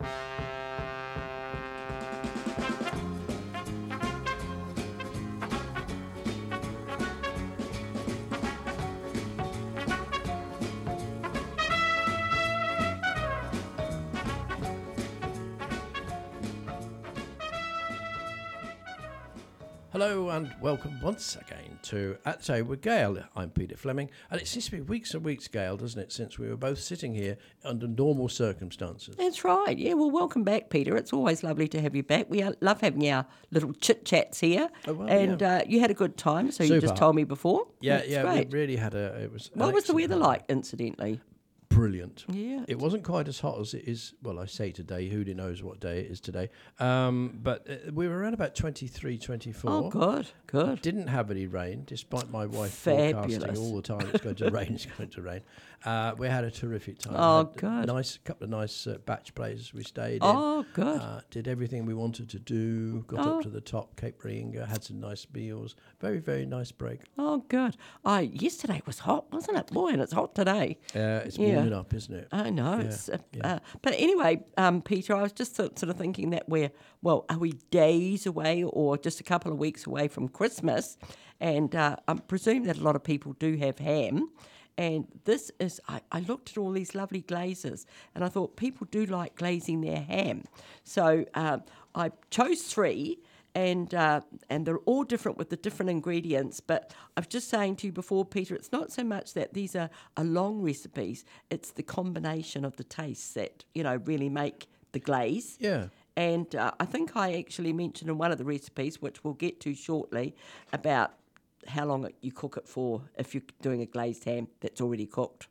Hello and welcome once again to At Say with Gail. I'm Peter Fleming, and it seems to be weeks and weeks, Gail, doesn't it, since we were both sitting here under normal circumstances. That's right. Yeah, well, welcome back, Peter. It's always lovely to have you back. We love having our little chit-chats here. Oh, well, and yeah. You had a good time, so Super. you just told me before. Yeah, That's yeah, great. we really had it was What was the weather excellent like, incidentally? Brilliant. Yeah. It wasn't quite as hot as it is, well, I say today, who knows what day it is today. But we were around about 23, 24. Oh, good. Didn't have any rain, despite my wife Fabulous. forecasting all the time it's going to rain, it's going to rain. We had a terrific time. Oh, Had good. A couple of nice batch places we stayed in. Oh, good. Did everything we wanted to do, got up to the top, Cape Reinga, had some nice meals. Very, very nice break. Oh, good. Yesterday was hot, wasn't it? Boy, and it's hot today. It's Yeah. warming up, isn't it? I know. Yeah, It's, yeah. But anyway, Peter, I was just sort of thinking that are we days away or just a couple of weeks away from Christmas? And I presume that a lot of people do have ham. And this is, I looked at all these lovely glazes and I thought people do like glazing their ham. So I chose 3. And they're all different with the different ingredients. But I was just saying to you before, Peter, it's not so much that these are long recipes. It's the combination of the tastes that, really make the glaze. Yeah. And I think I actually mentioned in one of the recipes, which we'll get to shortly, about how long you cook it for if you're doing a glazed ham that's already cooked.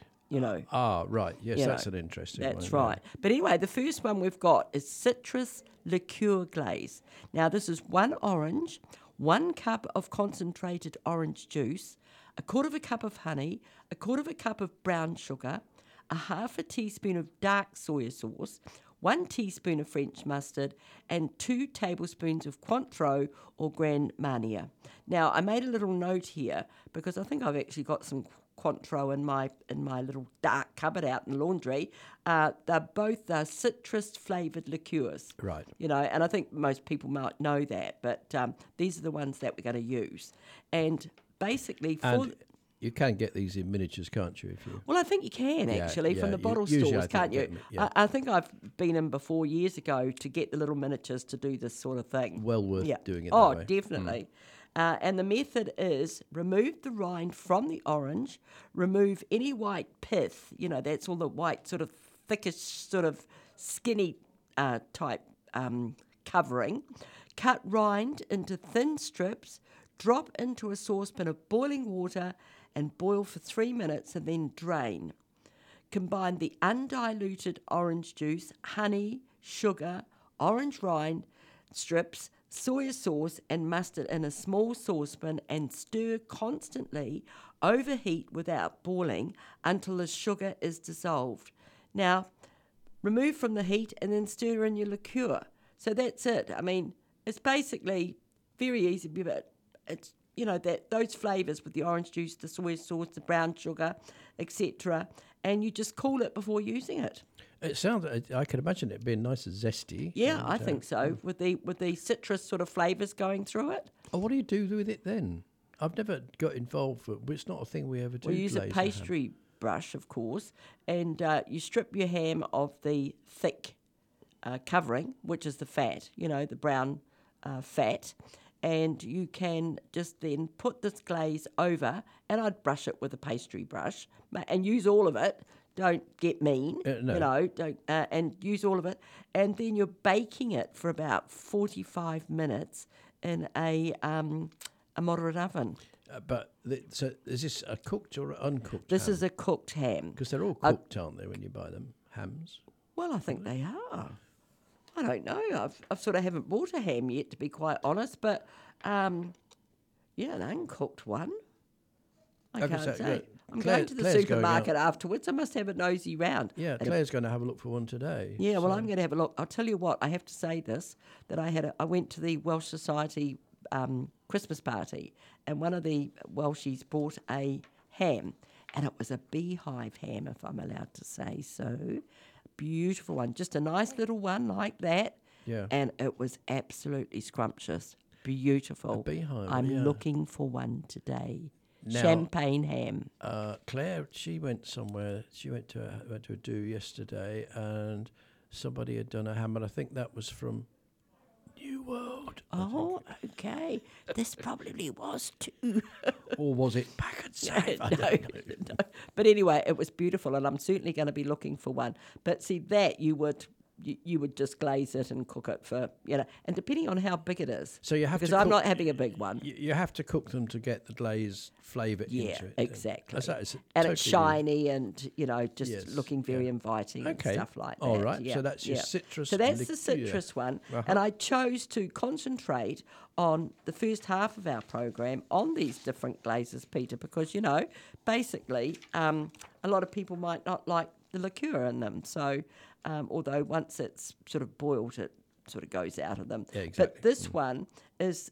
Right. Yes, that's an interesting one. That's right. But anyway, the first one we've got is citrus liqueur glaze. Now, this is 1 orange, 1 cup of concentrated orange juice, 1/4 cup of honey, 1/4 cup of brown sugar, 1/2 teaspoon of dark soy sauce, 1 teaspoon of French mustard, and 2 tablespoons of Cointreau or Grand Marnier. Now, I made a little note here because I think I've actually got some Cointreau in my little dark cupboard out in the laundry. They're both citrus flavoured liqueurs. Right. And I think most people might know that, but these are the ones that we're going to use. And basically you can get these in miniatures, can't you? Well, I think you can actually from the bottle usually stores, I can't think you? yeah. I think I've been in before years ago to get the little miniatures to do this sort of thing. Well worth doing it that Oh, way. definitely. And the method is remove the rind from the orange, remove any white pith, that's all the white sort of thickish sort of skinny type covering, cut rind into thin strips, drop into a saucepan of boiling water and boil for 3 minutes and then drain. Combine the undiluted orange juice, honey, sugar, orange rind strips, soy sauce and mustard in a small saucepan and stir constantly. Overheat without boiling until the sugar is dissolved. Now, remove from the heat and then stir in your liqueur. So that's it. I mean, it's basically very easy, but it's, that those flavours with the orange juice, the soy sauce, the brown sugar, etc. And you just cool it before using it. It sounds. I can imagine it being nice and zesty. Yeah, and, I think so. With the citrus sort of flavours going through it. Oh, what do you do with it then? I've never got involved. It's not a thing we ever do. We use a pastry brush, of course, and you strip your ham of the thick covering, which is the fat. The brown fat. And you can just then put this glaze over, and I'd brush it with a pastry brush and use all of it. Don't get mean, no. don't, and use all of it. And then you're baking it for about 45 minutes in a moderate oven. So is this a cooked or uncooked This ham? is a cooked ham. Because they're all cooked, aren't they, when you buy them? Hams? Well, I think they are. I don't know. I've sort of haven't bought a ham yet, to be quite honest. But, an uncooked one. I can't say. I'm going to the supermarket afterwards. I must have a nosy round. Yeah, Claire's going to have a look for one today. Yeah, well, I'm going to have a look. I'll tell you what, I have to say this, that I went to the Welsh Society Christmas party, and one of the Welshies bought a ham, and it was a beehive ham, if I'm allowed to say so. beautiful one, just a nice little one like that. Yeah. And it was absolutely scrumptious, beautiful. A beehive, I'm yeah. looking for one today. Now- Champagne ham. Claire, she went somewhere. She went to a do yesterday, and somebody had done a ham, and I think that was from New World. Oh, okay. This probably was too. Or was it Pack and Save? I No, don't know. no. But anyway, it was beautiful, and I'm certainly going to be looking for one. But see, that you would just glaze it and cook it for, and depending on how big it is. So you have because to I'm cook- not having a big one. You have to cook them to get the glaze flavour Yeah, into it. then. exactly. It's And it's totally- shiny and, just Yes, looking very inviting Okay. and stuff like that. All right, so Yeah, that's your yeah. citrus So that's the liqueur. citrus one. Uh-huh. And I chose to concentrate on the first half of our program on these different glazes, Peter, because, basically a lot of people might not like the liqueur in them. So, although once it's sort of boiled, it sort of goes out of them. Yeah, exactly. But this one is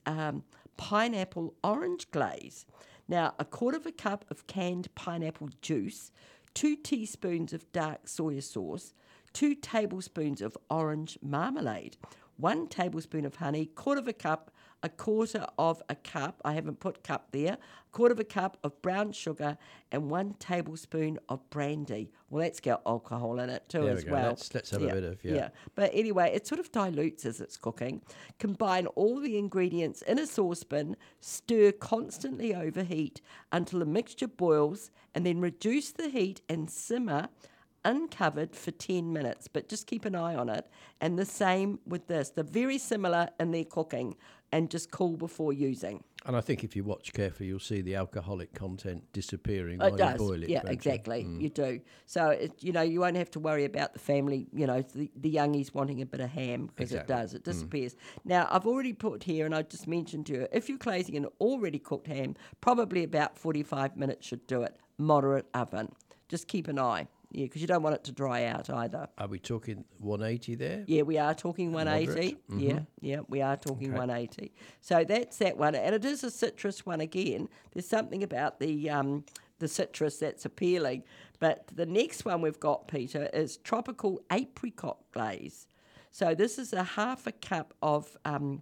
pineapple orange glaze. Now, a quarter of a cup of canned pineapple juice, 2 teaspoons of dark soya sauce, 2 tablespoons of orange marmalade, 1 tablespoon of honey, quarter of a cup, a quarter of a cup, I haven't put cup there, quarter of a cup of brown sugar, and 1 tablespoon of brandy. Well, that's got alcohol in it too There as we go. well. Let's have a bit of, yeah. But anyway, it sort of dilutes as it's cooking. Combine all the ingredients in a saucepan, stir constantly over heat until the mixture boils, and then reduce the heat and simmer uncovered for 10 minutes, but just keep an eye on it. And the same with this. They're very similar in their cooking, and just cool before using. And I think if you watch carefully, you'll see the alcoholic content disappearing It while does. you boil it. Yeah, won't you? exactly. You do. So, you won't have to worry about the family, the youngies wanting a bit of ham, because Exactly. it does. It disappears. Now, I've already put here, and I just mentioned to you, if you're glazing an already cooked ham, probably about 45 minutes should do it. Moderate oven. Just keep an eye. Yeah, because you don't want it to dry out either. Are we talking 180 there? Yeah, we are talking 180. Yeah, we are talking 180. So that's that one, and it is a citrus one again. There's something about the citrus that's appealing. But the next one we've got, Peter, is tropical apricot glaze. So this is a half a cup of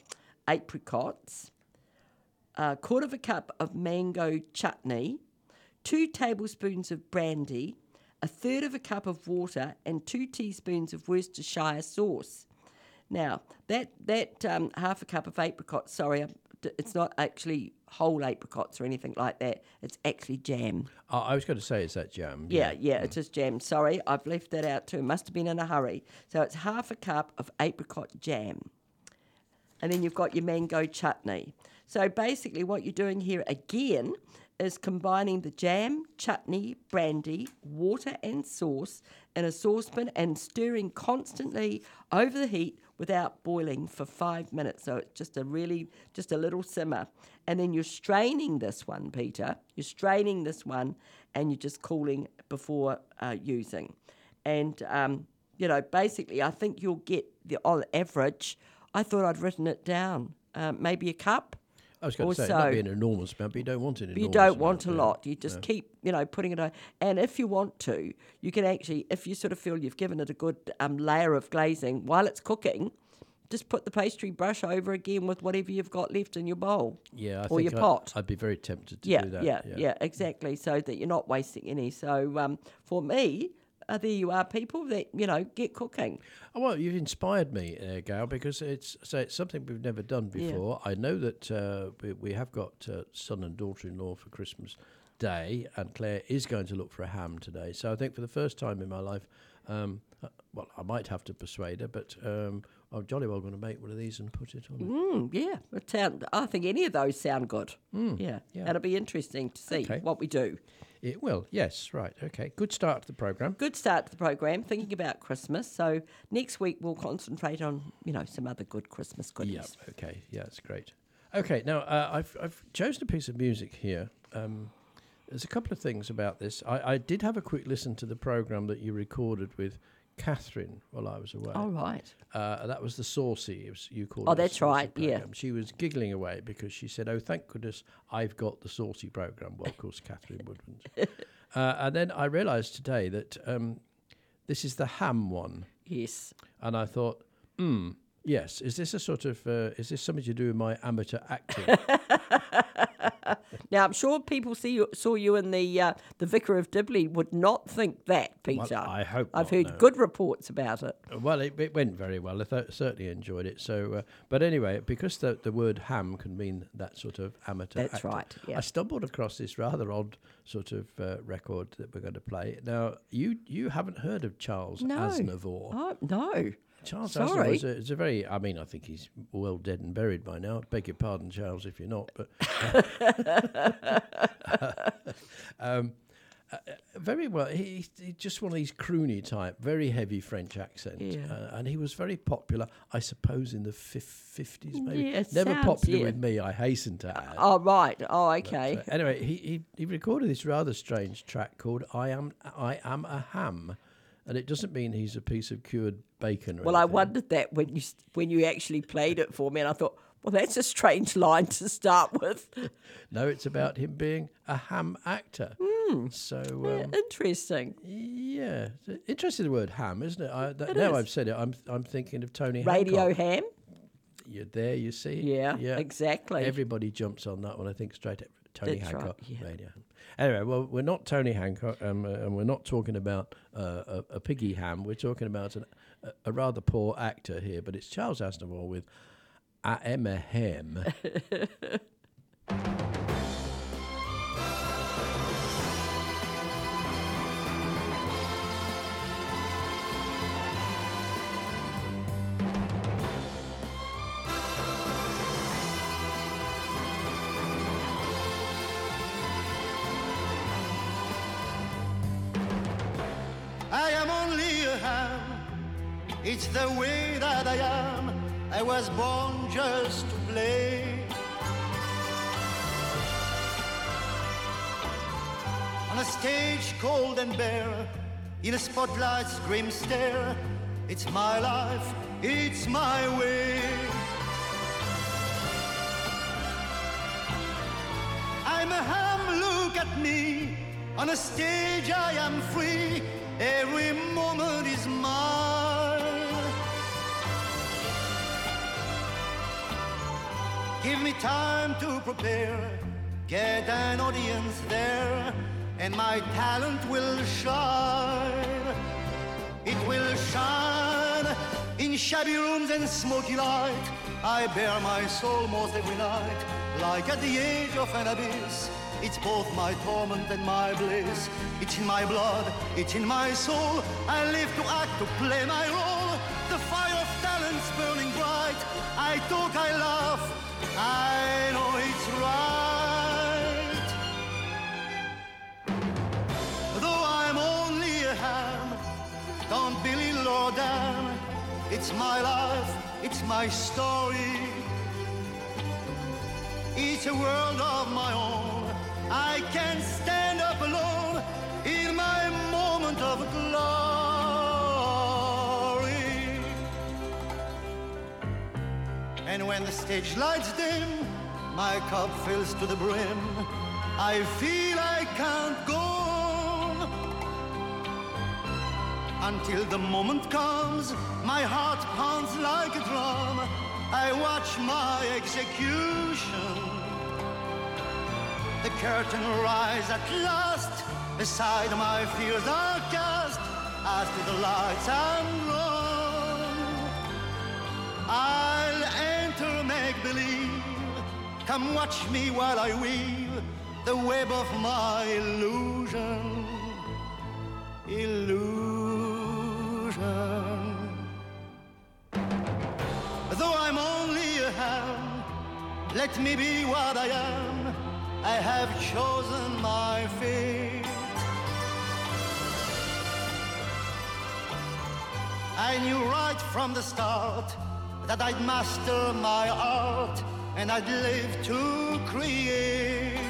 apricots, a quarter of a cup of mango chutney, 2 tablespoons of brandy, a third of a cup of water, and 2 teaspoons of Worcestershire sauce. Now, that half a cup of apricots, sorry, it's not actually whole apricots or anything like that. It's actually jam. I was going to say, is that jam? Yeah, it is jam. Sorry, I've left that out too. Must have been in a hurry. So it's half a cup of apricot jam. And then you've got your mango chutney. So basically what you're doing here again is combining the jam, chutney, brandy, water and sauce in a saucepan and stirring constantly over the heat without boiling for 5 minutes. So it's just a little simmer. And then you're straining this one, Peter. You're straining this one and you're just cooling before using. And, basically I think you'll get, on average, I thought I'd written it down, maybe a cup. I was going to say, it might be an enormous amount, but you don't want an enormous You amount. don't want a yeah. lot. You just keep, putting it on. And if you want to, you can actually, if you sort of feel you've given it a good layer of glazing while it's cooking, just put the pastry brush over again with whatever you've got left in your bowl. Yeah, or your pot. I'd be very tempted to Yeah, do that. yeah, exactly. So that you're not wasting any. So for me, there you are, people that get cooking. Oh, well, you've inspired me, Gail, because it's something we've never done before. I know that we have got son and daughter-in-law for Christmas Day, and Claire is going to look for a ham today. So I think for the first time in my life, I might have to persuade her, but I'm jolly well going to make one of these and put it on. Yeah, I think any of those sound good. Yeah, it'll be interesting to see what we do. It will, yes, right, okay. Good start to the programme. Good start to the program, thinking about Christmas. So next week we'll concentrate on, some other good Christmas goodies. Yeah, okay, yeah, that's great. Okay, now I've chosen a piece of music here. There's a couple of things about this. I did have a quick listen to the programme that you recorded with Catherine while I was away. Oh, right. That was the Saucy, you called it. Oh, the that's Saucy right, yeah. programme. She was giggling away because she said, oh, thank goodness I've got the Saucy programme. Well, of course, Catherine wouldn't. And then I realised today that this is the ham one. Yes. And I thought, yes, is this a sort of, is this something to do with my amateur acting? Now, I'm sure people saw you in the Vicar of Dibley would not think that, Peter. Well, I hope I've not, heard no. good reports about it. Well, it went very well. I certainly enjoyed it. So, but anyway, because the word ham can mean that sort of amateur That's actor, right, yeah. I stumbled across this rather odd sort of record that we're going to play. Now, you haven't heard of Charles Aznavour. Oh, no. Charles Sorry. Aznavour is a very, I mean, I think he's well dead and buried by now. Beg your pardon, Charles, if you're not. But very well. He's just one of these croony type, very heavy French accent. Yeah. And he was very popular, I suppose, in the 50s maybe. Yeah, it Never sounds, popular yeah. with me, I hasten to add. Oh, right. Oh, okay. But, anyway, he recorded this rather strange track called I Am a Ham. And it doesn't mean he's a piece of cured bacon or Well, I anything. wondered that when you actually played it for me, and I thought, well, that's a strange line to start with. No, it's about him being a ham actor. So, Interesting. yeah, interesting the word ham, isn't it? It now is. I've said it, I'm thinking of Tony Radio Hancock. ham? You're there, you see. Yeah, exactly. Everybody jumps on that one. I think straight at Tony That's right, Hancock. yeah. Radio. Anyway, well, we're not Tony Hancock, and we're not talking about a piggy ham. We're talking about a rather poor actor here, but it's Charles Aznavour with I Am a Ham. I am only a ham. It's the way that I am. I was born just to play. On a stage cold and bare, in a spotlight's grim stare, it's my life, it's my way. I'm a ham, look at me. On a stage I am free. Every moment is mine. Give me time to prepare, get an audience there, and my talent will shine. It will shine in shabby rooms and smoky light. I bare my soul most every night, like at the edge of an abyss. It's both my torment and my bliss. It's in my blood, it's in my soul. I live to act, to play my role. The fire of talent's burning bright. I talk, I laugh, I know it's right. Though I'm only a ham, don't believe Lord damn. It's my life, it's my story. It's a world of my own. I can stand up alone in my moment of glory. And when the stage lights dim, my cup fills to the brim. I feel I can't go on until the moment comes. My heart pounds like a drum. I watch my execution. The curtain rise at last. Aside my fears are cast. As to the lights and run, I'll enter make-believe. Come watch me while I weave the web of my illusion. Though I'm only a ham, let me be what I am. I have chosen my fate. I knew right from the start that I'd master my art and I'd live to create.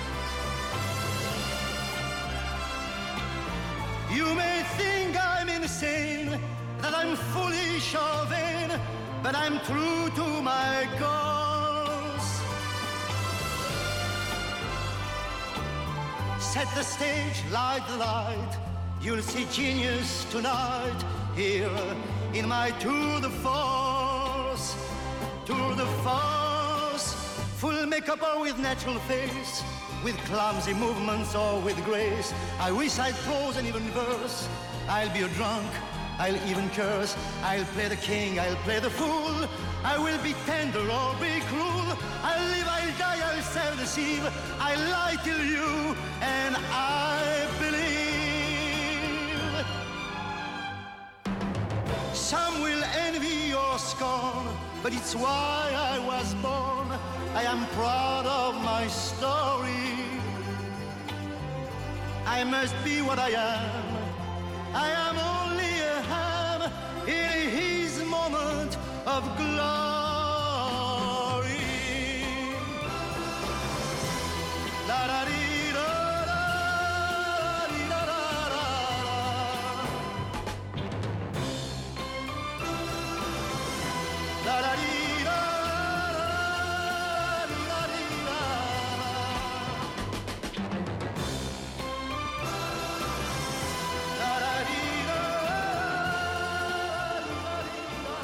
You may think I'm insane, that I'm foolish or vain, but I'm true to my cause. Set the stage, light the light, You'll see genius tonight here in my tour de force. Tour de force, full makeup or with natural face, with clumsy movements or with grace. I wish I'd prose and even verse. I'll be a drunk, I'll even curse. I'll play the king, I'll play the fool. I will be tender or be cruel. I'll live, I'll die, I'll self-deceive. I'll lie till you and I believe. Some will envy or scorn, but it's why I was born. I am proud of my story. I must be what I am. I am only a ham in his moment of glory. La da dee da da dee da da da da. La da dee da da dee da dee da. La da dee da dee da dee da.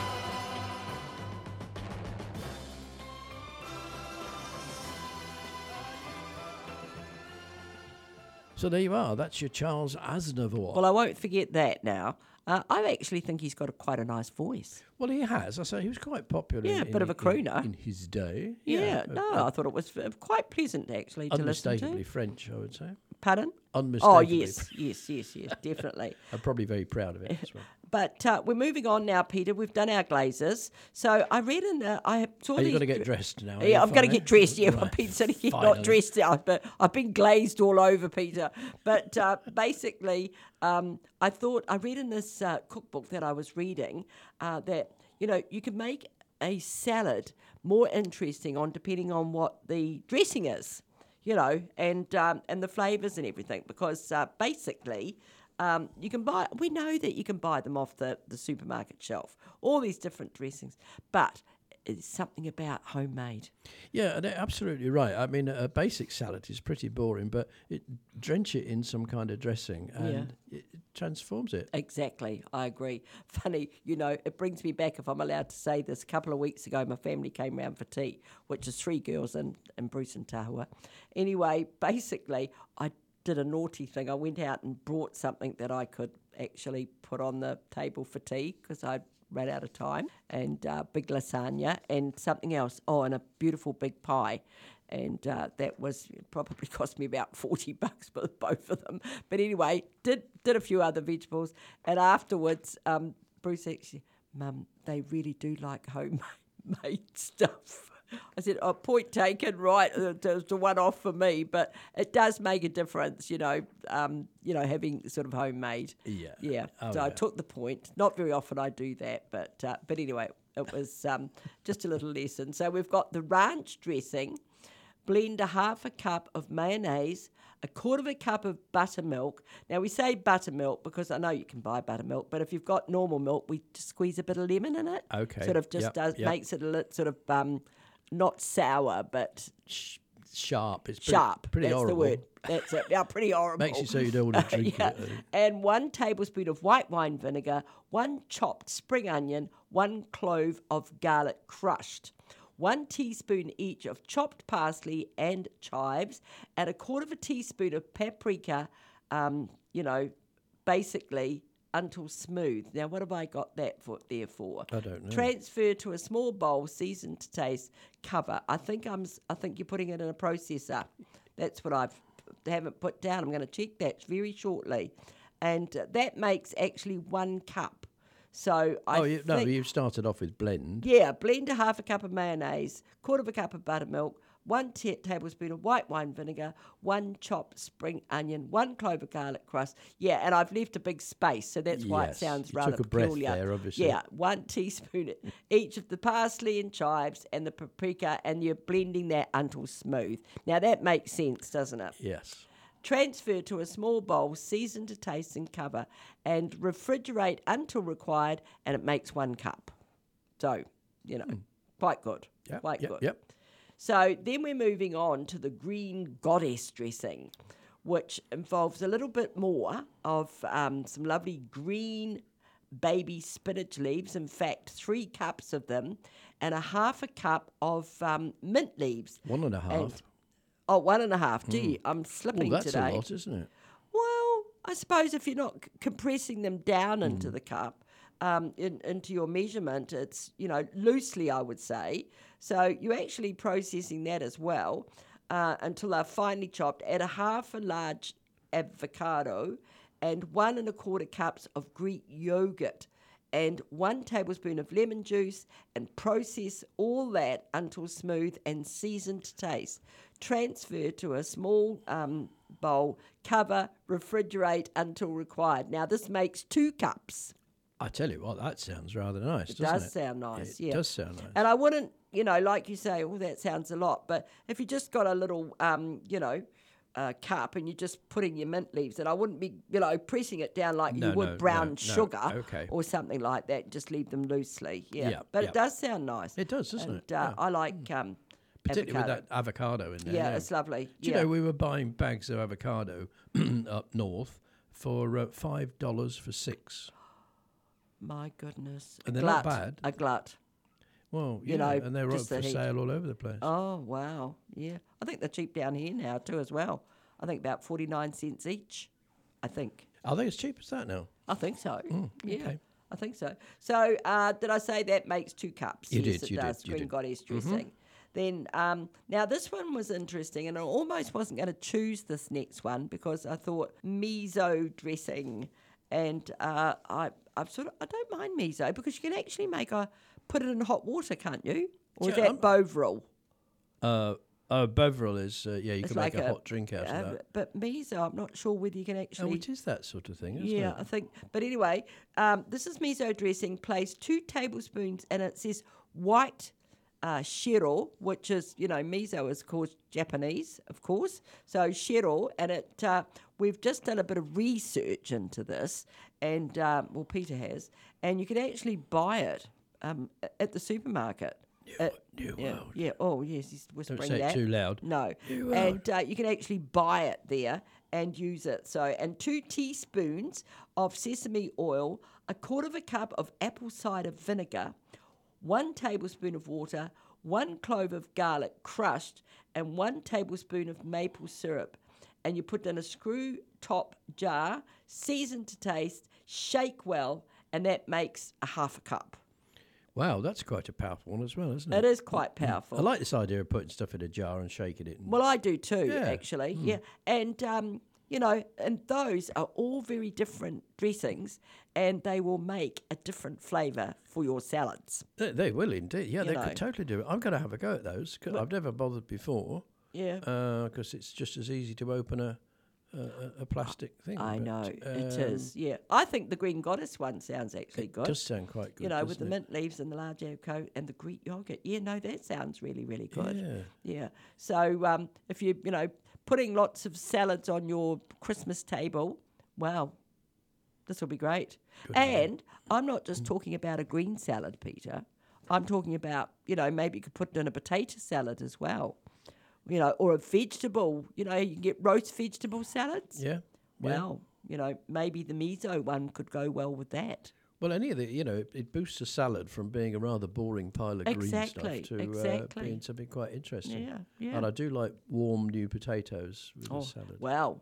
So there you are. That's your Charles Aznavour. Well, I won't forget that now. I actually think he's got quite a nice voice. Well, he has. I say he was quite popular. Yeah, a bit of a crooner. in his day. Yeah, I thought it was quite pleasant actually to listen unmistakably to. French, I would say. Pardon? Unmistakably. Oh, yes, definitely. I'm probably very proud of it as well. But we're moving on now, Peter. We've done our glazes. So I read in I saw You've these. got to get dressed now. Yeah, I've got to Finally? get dressed. Yeah, I've Right, been sitting here finally. not dressed out, but I've been glazed all over, Peter. But basically, I thought I read in this cookbook that I was reading that you can make a salad more interesting depending on what the dressing is, and the flavours and everything, because basically. You can buy. We know that you can buy them off the supermarket shelf. All these different dressings, but it's something about homemade. Yeah, they're absolutely right. I mean, a basic salad is pretty boring, but drench it in some kind of dressing and it transforms it. Exactly, I agree. Funny, it brings me back, if I'm allowed to say this. A couple of weeks ago, my family came round for tea, which is 3 girls and Bruce and Tahua. Anyway, basically, I did a naughty thing. I went out and brought something that I could actually put on the table for tea because I ran out of time, and big lasagna and something else. Oh, and a beautiful big pie. And that was probably cost me about $40 for both of them. But anyway, did a few other vegetables. And afterwards, Bruce actually, Mum, they really do like homemade stuff. I said, oh, point taken, right, it's a one-off for me, but it does make a difference, having sort of homemade. Yeah. Yeah, Oh, so I yeah. took the point. Not very often I do that, but anyway, it was just a little lesson. So we've got the ranch dressing, blend a half a cup of mayonnaise, a quarter of a cup of buttermilk. Now, we say buttermilk because I know you can buy buttermilk, but if you've got normal milk, we just squeeze a bit of lemon in it. Okay. Sort of just Yep. makes it a little sort of not sour, but Sharp. It's sharp. Pretty That's horrible. the word. That's it. Yeah, pretty horrible. Makes you so you don't want to drink Yeah. it. And 1 tablespoon of white wine vinegar, 1 chopped spring onion, 1 clove of garlic crushed, 1 teaspoon each of chopped parsley and chives, and a quarter of a teaspoon of paprika, basically until smooth. Now, what have I got that there for? I don't know. Transfer to a small bowl, season to taste, cover. I think you're putting it in a processor. That's what I haven't put down. I'm going to check that very shortly. And that makes actually 1 cup. So you started off with blend. yeah, blend a half a cup of mayonnaise, quarter of a cup of buttermilk, 1 tablespoon of white wine vinegar, 1 chopped spring onion, 1 clove of garlic crust. Yeah, and I've left a big space, so that's why it Yes, sounds you rather took a breath peculiar. there, obviously. Yeah, 1 teaspoon each of the parsley and chives and the paprika, and you're blending that until smooth. Now that makes sense, doesn't it? Yes. Transfer to a small bowl, season to taste and cover, and refrigerate until required, and it makes 1 cup. So, quite good. Yep. Quite yep, good. Yep. So then we're moving on to the green goddess dressing. which involves a little bit more of some lovely green baby spinach leaves. In fact, 3 cups of them, and a half a cup of mint leaves. 1.5. Oh, 1.5. Gee, I'm slipping Well, that's today. a lot, isn't it? Well, I suppose if you're not compressing them down into the cup, into your measurement, it's, loosely, I would say. So you're actually processing that as well until they're finely chopped. Add a half a large avocado and 1 1/4 cups of Greek yogurt and 1 tablespoon of lemon juice, and process all that until smooth and seasoned to taste. Transfer to a small bowl, cover, refrigerate until required. Now, this makes 2 cups. I tell you what, that sounds rather nice, It doesn't does it? sound nice, It does sound nice. And I wouldn't, like you say, that sounds a lot. But if you just got a little, cup and you're just putting your mint leaves in, I wouldn't be, pressing it down like you would brown sugar or something like that. Just leave them loosely, But it does sound nice. It does, doesn't it? I like particularly avocado. with that avocado in there. Yeah, it's lovely. Do you know, we were buying bags of avocado up north for $5 for 6. My goodness. And they're not bad. A glut. Well, You know, and they were up just the for heat. sale all over the place. Oh, wow. Yeah. I think they're cheap down here now too as well. I think about 49 cents each, I think. Are they as cheap as that now? I think so. Yeah. okay. I think so. So did I say that makes 2 cups? You Yes, did, it you does. did, you Green did. Goddess dressing. Then now this one was interesting, and I almost wasn't going to choose this next one because I thought miso dressing, and I don't mind miso because you can actually put it in hot water, can't you? Or is Yeah, that Bovril? Bovril is, you It's can like make a hot drink out of that. But miso, I'm not sure whether you can actually. Oh, it is that sort of thing, isn't Yeah, it? I think. But anyway, this is miso dressing. Place 2 tablespoons, and it says white shiro, which is, miso is called Japanese, of course. So shiro, and we've just done a bit of research into this, and Peter has, and you can actually buy it at the supermarket. New world. Yeah. Oh, yes. He's whispering Don't say that. it too loud. No. New And you can actually buy it there and use it. So, and 2 teaspoons of sesame oil, 1/4 cup of apple cider vinegar, 1 tablespoon of water, 1 clove of garlic crushed, and 1 tablespoon of maple syrup. And you put in a screw top jar, season to taste, shake well, and that makes a 1/2 cup. Wow, that's quite a powerful one as well, isn't it? It is quite powerful. I like this idea of putting stuff in a jar and shaking it. Well, I do too, Yeah. actually. Yeah. And, and those are all very different dressings, and they will make a different flavour for your salads. They will indeed. Yeah, You they know. could totally do it. I'm going to have a go at those. 'Cause I've never bothered before Yeah. because it's just as easy to open a plastic thing. I but, know, it is. Yeah. I think the Green Goddess one sounds actually good. It does sound quite good. With the mint leaves and the large avocado and the Greek yogurt. Yeah, no, that sounds really, really good. Yeah. So if you, putting lots of salads on your Christmas table, wow, this will be great. And I'm not just talking about a green salad, Peter. I'm talking about, maybe you could put it in a potato salad as well. Or a vegetable, you can get roast vegetable salads. Yeah. Well, maybe the miso one could go well with that. Well, any of the, it boosts a salad from being a rather boring pile of green stuff to being something quite interesting. Yeah. And I do like warm new potatoes with a salad. Well,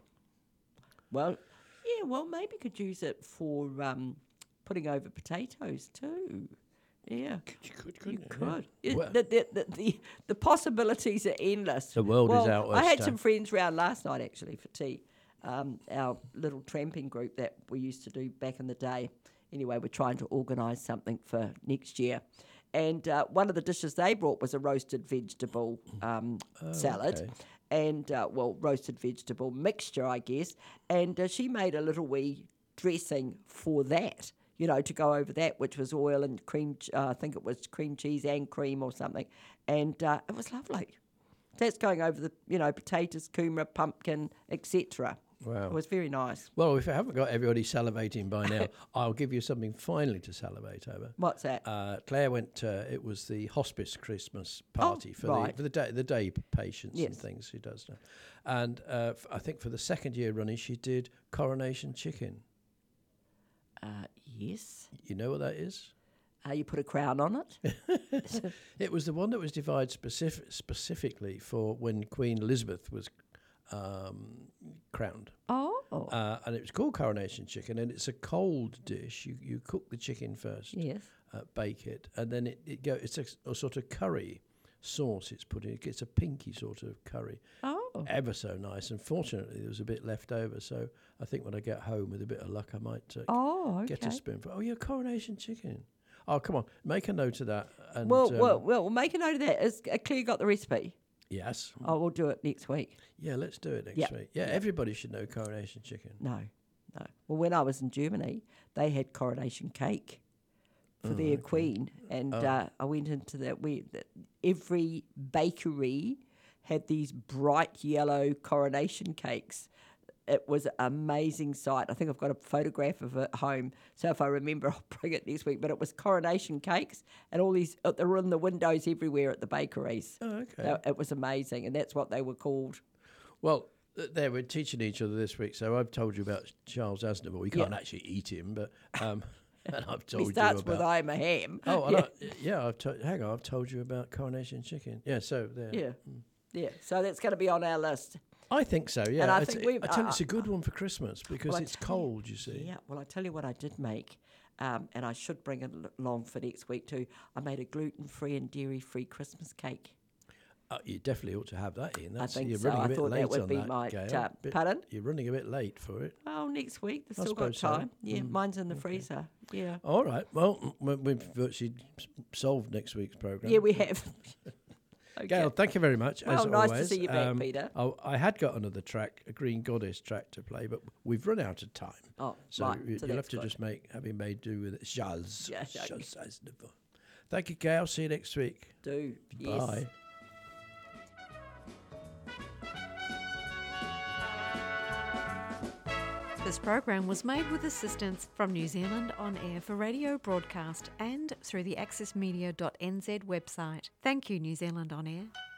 maybe you could use it for putting over potatoes too. Yeah, You could. Yeah. Well, The possibilities are endless. The world is our I had oyster. some friends round last night actually for tea. Our little tramping group that we used to do back in the day. Anyway, we're trying to organise something for next year. And one of the dishes they brought was a roasted vegetable salad. okay. And, roasted vegetable mixture, I guess. And she made a little wee dressing for that, to go over that, which was oil and cream, I think it was cream cheese and cream or something. And it was lovely. That's going over the, potatoes, kumara, pumpkin, etc. Wow. It was very nice. Well, if I haven't got everybody salivating by now, I'll give you something finally to salivate over. What's that? Claire went. It was the hospice Christmas party for the day patients and things she does now, and I think for the second year running she did coronation chicken. Yes. You know what that is? You put a crown on it. It was the one that was divided specifically for when Queen Elizabeth was crowned. Oh. And it was called coronation chicken, and it's a cold dish. You cook the chicken first, Yes. bake it, and then it's a sort of curry sauce it's put in. It gets a pinky sort of curry. Oh. Ever so nice. And fortunately, there was a bit left over, so I think when I get home with a bit of luck, I might get a spoonful. Oh, yeah, coronation chicken. Oh, come on, make a note of that. And, we'll make a note of that. Has Claire got the recipe? Yes. Oh, we'll do it next week. Yeah, let's do it next week. Yeah, everybody should know coronation chicken. No. Well, when I was in Germany, they had coronation cake for their queen, and I went into that. Every bakery had these bright yellow coronation cakes. It was an amazing sight. I think I've got a photograph of it at home, so if I remember, I'll bring it next week. But it was coronation cakes, and all these they were in the windows everywhere at the bakeries. Oh, okay. It was amazing, and that's what they were called. Well, they were teaching each other this week, so I've told you about Charles Aznavour. You can't actually eat him, but and I've told you about... He starts with "I'm a ham." Oh, hang on, I've told you about coronation chicken. Yeah, so there. Yeah. So that's going to be on our list. I think so, yeah. And I tell you, it's a good one for Christmas because it's cold, you see. Yeah, well, I tell you what I did make, and I should bring it along for next week too. I made a gluten-free and dairy-free Christmas cake. You definitely ought to have that in. I think you're so. running a I bit thought late that would on be that, my... Gail. Pardon? You're running a bit late for it. Oh, next week. There's I still got suppose so. time. Yeah, mine's in the freezer. Yeah. All right. Well, we've virtually solved next week's programme. Yeah, we have. Okay. Gail, thank you very much, as nice always. to see you back, Peter. I had got another track, a Green Goddess track to play, but we've run out of time. Oh, so right. you'll have to just have him made do with it. Charles. Yeah, Charles Aznavour. Thank you, Gail. See you next week. Do. Yes. Bye. This program was made with assistance from New Zealand On Air for radio broadcast and through the accessmedia.nz website. Thank you, New Zealand On Air.